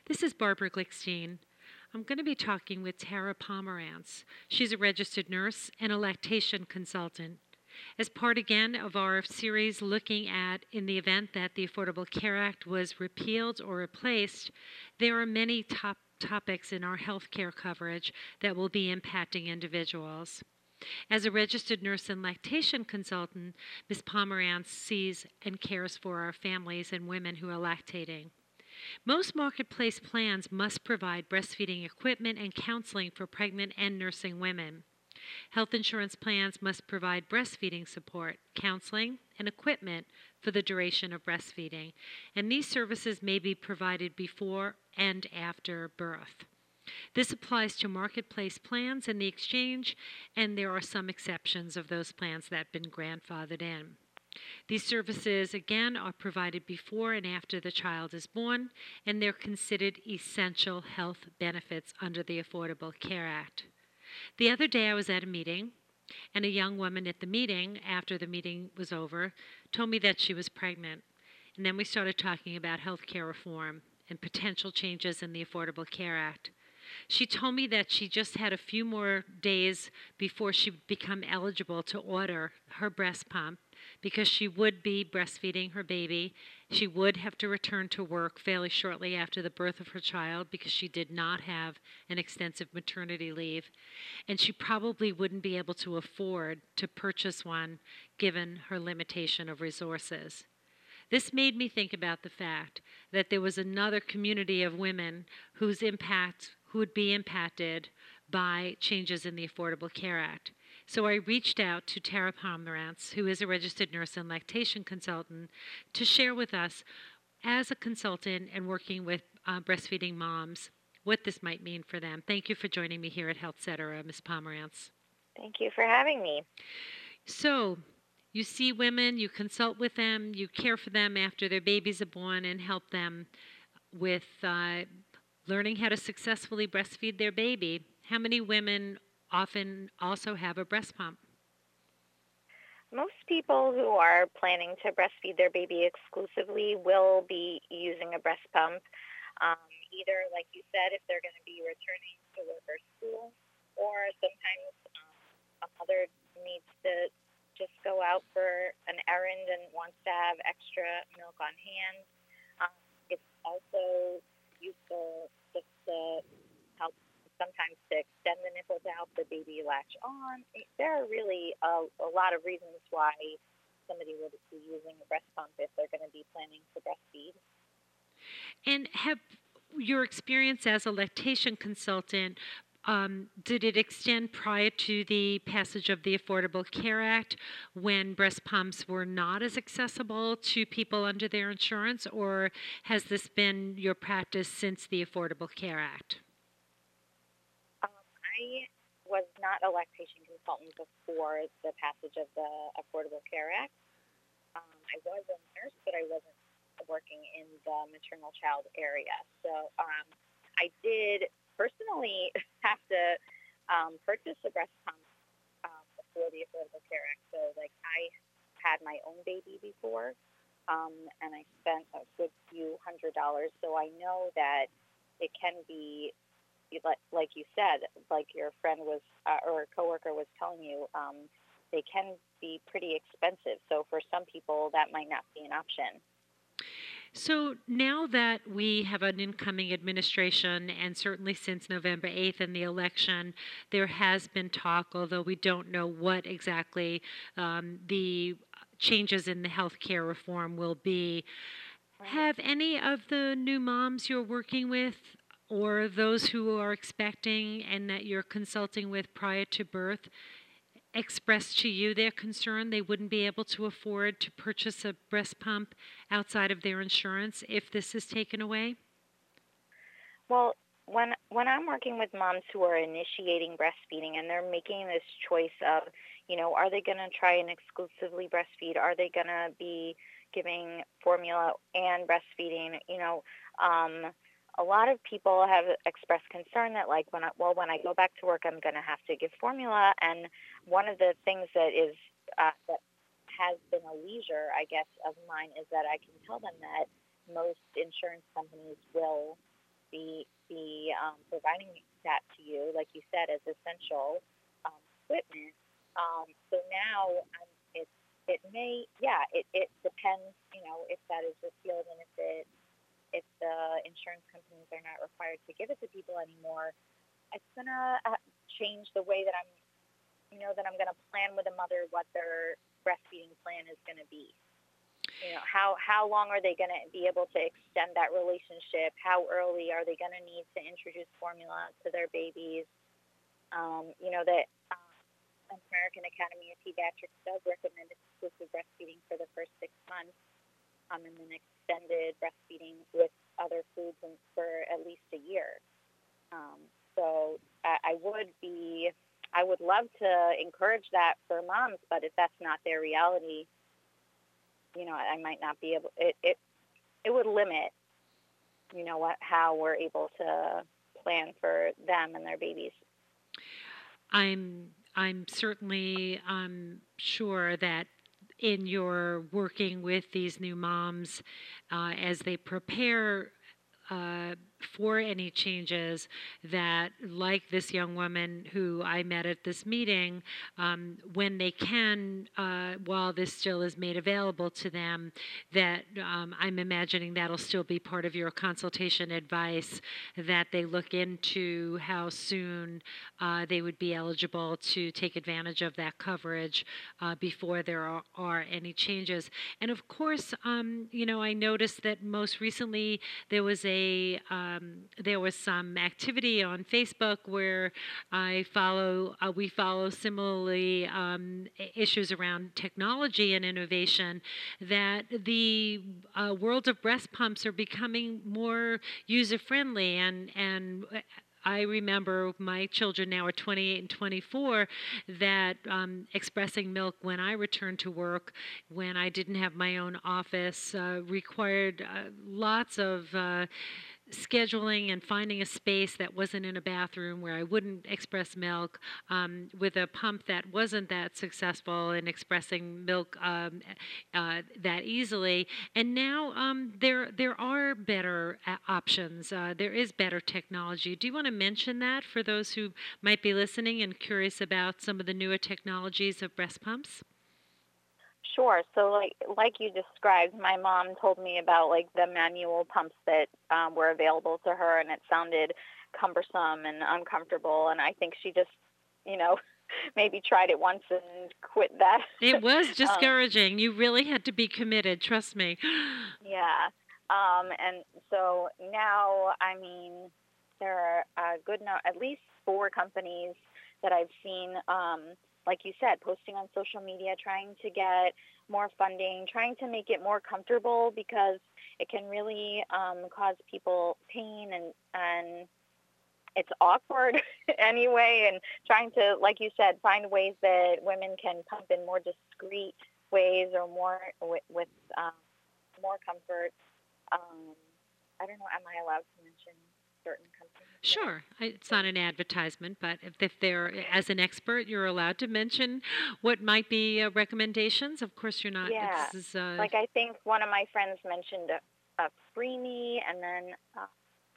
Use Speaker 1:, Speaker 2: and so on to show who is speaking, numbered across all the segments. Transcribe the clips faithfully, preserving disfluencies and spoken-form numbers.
Speaker 1: This is Barbara Glickstein. I'm going to be talking with Tara Pomerantz. She's a registered nurse and a lactation consultant. As part again of our series looking at in the event that the Affordable Care Act was repealed or replaced, there are many top topics in our health care coverage that will be impacting individuals. As a registered nurse and lactation consultant, Miz Pomerantz sees and cares for our families and women who are lactating. Most marketplace plans must provide breastfeeding equipment and counseling for pregnant and nursing women. Health insurance plans must provide breastfeeding support, counseling, and equipment for the duration of breastfeeding, and these services may be provided before and after birth. This applies to marketplace plans and the exchange, and there are some exceptions of those plans that have been grandfathered in. These services, again, are provided before and after the child is born, and they're considered essential health benefits under the Affordable Care Act. The other day I was at a meeting, and a young woman at the meeting, after the meeting was over, told me that she was pregnant. And then we started talking about health care reform and potential changes in the Affordable Care Act. She told me that she just had a few more days before she would become eligible to order her breast pump because she would be breastfeeding her baby. She would have to return to work fairly shortly after the birth of her child because she did not have an extensive maternity leave. And she probably wouldn't be able to afford to purchase one given her limitation of resources. This made me think about the fact that there was another community of women whose impact, who would be impacted by changes in the Affordable Care Act. So I reached out to Tara Pomerantz, who is a registered nurse and lactation consultant, to share with us, as a consultant and working with uh, breastfeeding moms, what this might mean for them. Thank you for joining me here at Health Cetera, Miz Pomerantz.
Speaker 2: Thank you for having me.
Speaker 1: So, you see women, you consult with them, you care for them after their babies are born and help them with uh, learning how to successfully breastfeed their baby. How many women often also have a breast pump?
Speaker 2: Most people who are planning to breastfeed their baby exclusively will be using a breast pump, um, either, like you said, if they're going to be returning to work or school, or sometimes um, a mother needs to just go out for an errand and wants to have extra milk on hand. Um, it's also useful just to help sometimes to extend the nipple to help the baby latch on. There are really a, a lot of reasons why somebody would be using a breast pump if they're going to be planning to breastfeed.
Speaker 1: And have your experience as a lactation consultant, um, did it extend prior to the passage of the Affordable Care Act when breast pumps were not as accessible to people under their insurance, or has this been your practice since the Affordable Care Act?
Speaker 2: Um, I was not a lactation consultant before the passage of the Affordable Care Act. Um, I was a nurse, but I wasn't working in the maternal child area. So um, I did personally have to um, purchase a breast pump um, before the Affordable Care Act. So, like, I had my own baby before, um, and I spent a good few hundred dollars. So I know that it can be, like you said, like your friend was uh, or a coworker was telling you, um, they can be pretty expensive. So for some people, that might not be an option.
Speaker 1: So now that we have an incoming administration, and certainly since November eighth and the election, there has been talk, although we don't know what exactly um, the changes in the health care reform will be.
Speaker 2: Right.
Speaker 1: Have any of the new moms you're working with or those who are expecting and that you're consulting with prior to birth expressed to you their concern they wouldn't be able to afford to purchase a breast pump outside of their insurance if this is taken away?
Speaker 2: Well, when when I'm working with moms who are initiating breastfeeding and they're making this choice of, you know, are they going to try and exclusively breastfeed? Are they going to be giving formula and breastfeeding? You know, um, a lot of people have expressed concern that, like, when I, well, when I go back to work, I'm going to have to give formula. And one of the things that is uh, that has been a leisure, I guess, of mine is that I can tell them that most insurance companies will be be um, providing that to you, like you said, as essential um, equipment. Um, so now um, it it may yeah it, it depends, you know, if that is repealed and if it if the insurance companies are not required to give it to people anymore. It's gonna uh, change the way that I'm you know that I'm gonna plan with a mother what their breastfeeding plan is gonna be. You know, how how long are they going to be able to extend that relationship? How early are they going to need to introduce formula to their babies? Um, you know, that um, American Academy of Pediatrics does recommend exclusive breastfeeding for the first six months, um, and then extended breastfeeding with other foods and for at least a year. Um, so I, I would be, I would love to encourage that for moms, but if that's not their reality, you know, I might not be able. It it, it would limit, you know, what how we're able to plan for them and their babies.
Speaker 1: I'm I'm certainly um, sure that in your working with these new moms uh, as they prepare uh, for any changes, that like this young woman who I met at this meeting, um, when they can, uh, while this still is made available to them, that um, I'm imagining that'll still be part of your consultation advice, that they look into how soon uh, they would be eligible to take advantage of that coverage uh, before there are, are any changes. And of course, um, you know, I noticed that most recently there was a um, there was some activity on Facebook where I follow uh, we follow similarly um, issues around technology and innovation, that the uh, world of breast pumps are becoming more user friendly, and and I remember my children now are twenty-eight and twenty-four, that um, expressing milk when I returned to work, when I didn't have my own office, uh, required uh, lots of uh, scheduling and finding a space that wasn't in a bathroom where I wouldn't express milk, um, with a pump that wasn't that successful in expressing milk um, uh, that easily. And now um, there there are better uh, options. Uh, there is better technology. Do you want to mention that for those who might be listening and curious about some of the newer technologies of breast pumps?
Speaker 2: Sure. So, like like you described, my mom told me about like the manual pumps that um, were available to her, and it sounded cumbersome and uncomfortable. And I think she just, you know, maybe tried it once and quit that.
Speaker 1: It was
Speaker 2: um,
Speaker 1: discouraging. You really had to be committed, trust me.
Speaker 2: yeah. Um, and so now, I mean, there are a good no- at least four companies that I've seen, um, like you said, posting on social media, trying to get more funding, trying to make it more comfortable, because it can really um, cause people pain, and and it's awkward anyway. And trying to, like you said, find ways that women can pump in more discreet ways, or more with, with um, more comfort. Um, I don't know. Am I allowed to mention certain companies that?
Speaker 1: Sure, I- it's not an advertisement, but if, if they're, as an expert, you're allowed to mention what might be uh, recommendations. Of course, you're not.
Speaker 2: Yeah.
Speaker 1: This is, uh,
Speaker 2: Like I think one of my friends mentioned a, a Freemy, and then uh,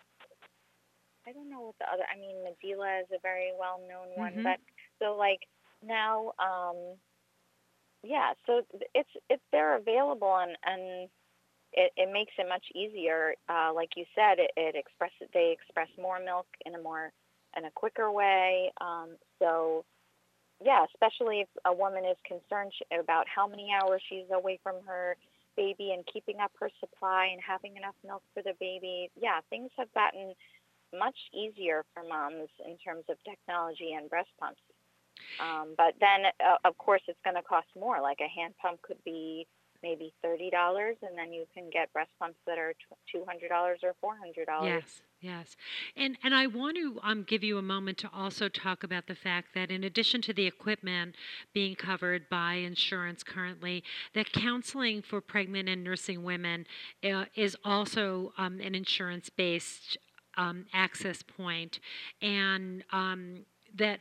Speaker 2: I don't know what the other. I mean, Medela is a very well-known one,
Speaker 1: mm-hmm.
Speaker 2: but so like now, um, yeah. So it's it's they're available, and and it, it makes it much easier. Uh, like you said, it, it expresses they express more milk in a more in a quicker way. Um, so yeah, especially if a woman is concerned about how many hours she's away from her baby and keeping up her supply and having enough milk for the baby. Yeah, things have gotten much easier for moms in terms of technology and breast pumps. Um, but then, uh, of course, it's going to cost more. Like a hand pump could be maybe thirty dollars, and then you can get breast pumps that are two hundred dollars or four hundred dollars.
Speaker 1: Yes, yes. And and I want to um, give you a moment to also talk about the fact that in addition to the equipment being covered by insurance currently, that counseling for pregnant and nursing women uh, is also um, an insurance-based um, access point, and um, that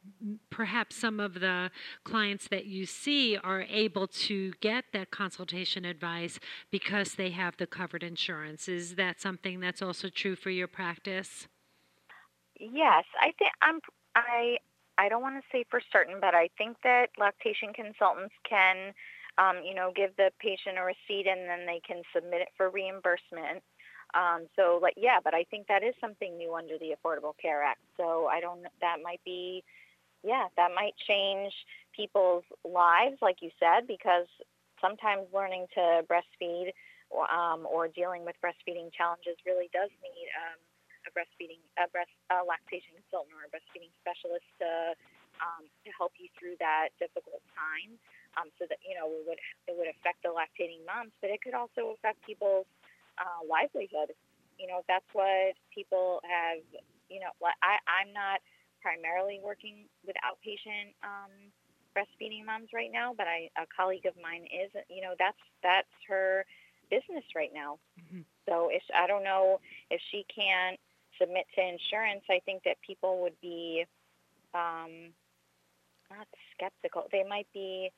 Speaker 1: perhaps some of the clients that you see are able to get that consultation advice because they have the covered insurance. Is that something that's also true for your practice?
Speaker 2: Yes, I think I'm. I I don't want to say for certain, but I think that lactation consultants can, um, you know, give the patient a receipt and then they can submit it for reimbursement. Um, so, like, yeah, but I think that is something new under the Affordable Care Act. So I don't. That might be, yeah, that might change people's lives, like you said, because sometimes learning to breastfeed or, um, or dealing with breastfeeding challenges really does need um, a breastfeeding, a breast, a lactation consultant or a breastfeeding specialist to um, to help you through that difficult time. Um, so that you know it would it would affect the lactating moms, but it could also affect people's uh, livelihood. You know, if that's what people have. You know, like I I'm not primarily working with outpatient um, breastfeeding moms right now, but I a colleague of mine is. You know, that's that's her business right now.
Speaker 1: Mhm.
Speaker 2: So if I don't know if she can't submit to insurance, I think that people would be um, not skeptical. They might be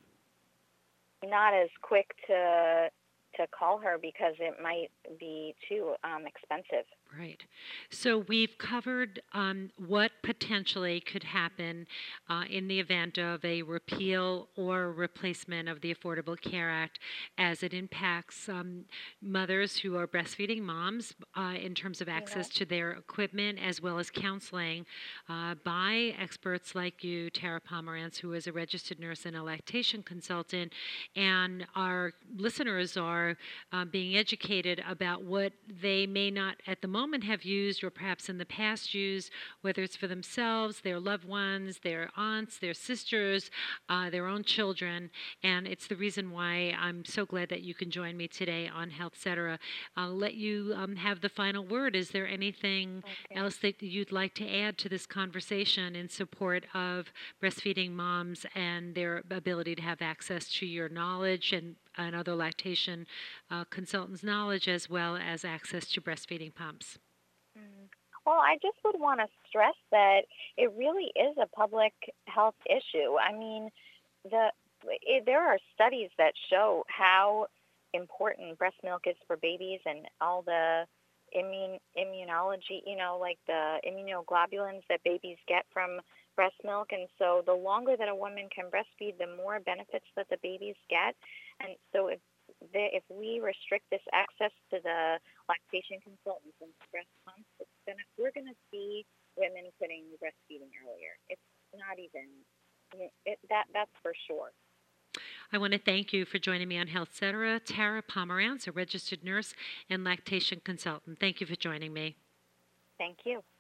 Speaker 2: not as quick to to call her because it might be too um, expensive.
Speaker 1: Right. So we've covered um, what potentially could happen uh, in the event of a repeal or replacement of the Affordable Care Act as it impacts um, mothers who are breastfeeding moms uh, in terms of
Speaker 2: You
Speaker 1: access
Speaker 2: know.
Speaker 1: to their equipment as well as counseling uh, by experts like you, Tara Pomerantz, who is a registered nurse and a lactation consultant. And our listeners are uh, being educated about what they may not at the moment have used or perhaps in the past used, whether it's for themselves, their loved ones, their aunts, their sisters, uh, their own children. And it's the reason why I'm so glad that you can join me today on Health Cetera. I'll let you um, have the final word. Is there anything
Speaker 2: Okay.
Speaker 1: else that you'd like to add to this conversation in support of breastfeeding moms and their ability to have access to your knowledge and, and other lactation uh, consultants' knowledge as well as access to breastfeeding pumps?
Speaker 2: Mm. Well, I just would want to stress that it really is a public health issue. I mean, the it, there are studies that show how important breast milk is for babies and all the immune immunology, you know, like the immunoglobulins that babies get from breast milk. And so the longer that a woman can breastfeed, the more benefits that the babies get. And so if the, if we restrict this access to the lactation consultants and breast pumps, it's gonna we're gonna see women quitting breastfeeding earlier. It's not even it, that that's for sure.
Speaker 1: I want to thank you for joining me on Health Cetera. Tara Pomerantz, a registered nurse and lactation consultant. Thank you for joining me.
Speaker 2: Thank you.